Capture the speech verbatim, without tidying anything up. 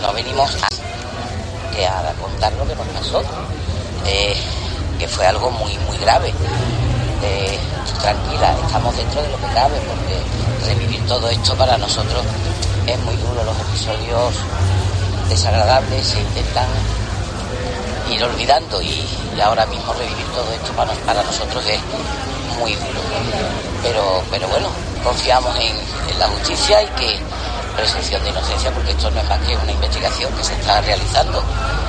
no venimos a, que a contar lo que nos pasó, eh, que fue algo muy, muy grave. Eh, tranquila, estamos dentro de lo que cabe, porque revivir todo esto para nosotros es muy duro. Los episodios desagradables se intentan ir olvidando y, y ahora mismo revivir todo esto para, para nosotros es muy duro. Pero, pero bueno, confiamos en, en la justicia y que presunción de inocencia, porque esto no es más que una investigación que se está realizando.